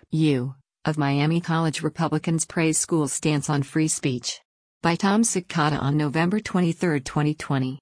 U. of Miami College Republicans praise school's stance on free speech. By Tom Cicada on November 23, 2020.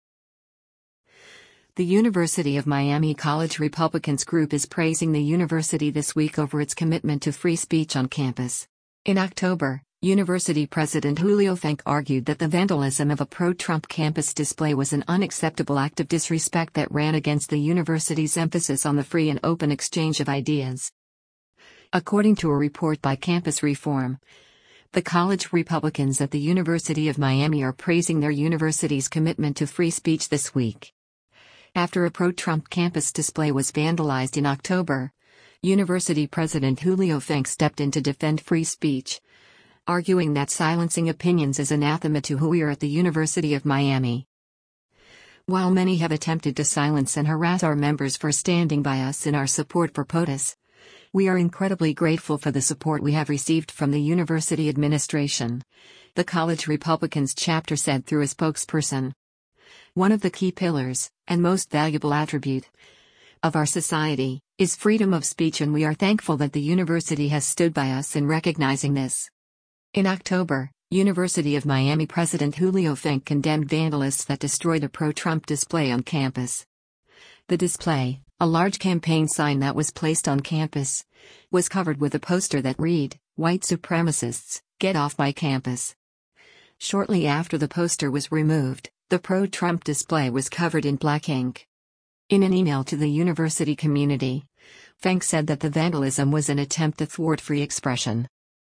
The University of Miami College Republicans group is praising the university this week over its commitment to free speech on campus. In October, University President Julio Fenk argued that the vandalism of a pro-Trump campus display was an unacceptable act of disrespect that ran against the university's emphasis on the free and open exchange of ideas. According to a report by Campus Reform, the college Republicans at the University of Miami are praising their university's commitment to free speech this week. After a pro-Trump campus display was vandalized in October, University President Julio Fenk stepped in to defend free speech, arguing that silencing opinions is anathema to who we are at the University of Miami. While many have attempted to silence and harass our members for standing by us in our support for POTUS, we are incredibly grateful for the support we have received from the university administration, the College Republicans chapter said through a spokesperson. One of the key pillars, and most valuable attribute, of our society, is freedom of speech, and we are thankful that the university has stood by us in recognizing this. In October, University of Miami President Julio Fenk condemned vandalists that destroyed a pro-Trump display on campus. The display, a large campaign sign that was placed on campus, was covered with a poster that read, "White supremacists, get off my campus." Shortly after the poster was removed, the pro-Trump display was covered in black ink. In an email to the university community, Fenk said that the vandalism was an attempt to thwart free expression.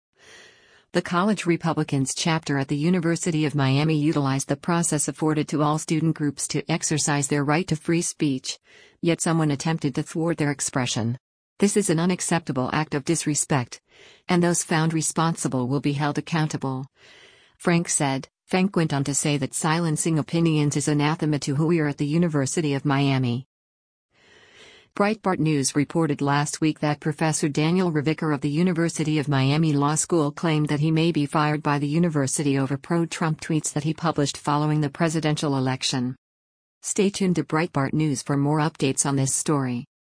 The College Republicans chapter at the University of Miami utilized the process afforded to all student groups to exercise their right to free speech, yet someone attempted to thwart their expression. This is an unacceptable act of disrespect, and those found responsible will be held accountable, Fenk said. Fenk went on to say that silencing opinions is anathema to who we are at the University of Miami. Breitbart News reported last week that Professor Daniel Revicka of the University of Miami Law School claimed that he may be fired by the university over pro-Trump tweets that he published following the presidential election. Stay tuned to Breitbart News for more updates on this story.